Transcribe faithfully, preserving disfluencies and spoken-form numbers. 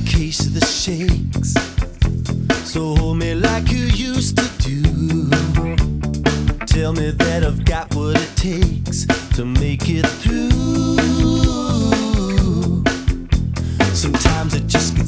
case of the shakes. So hold me like you used to do. Tell me that I've got what it takes to make it through. Sometimes it just gets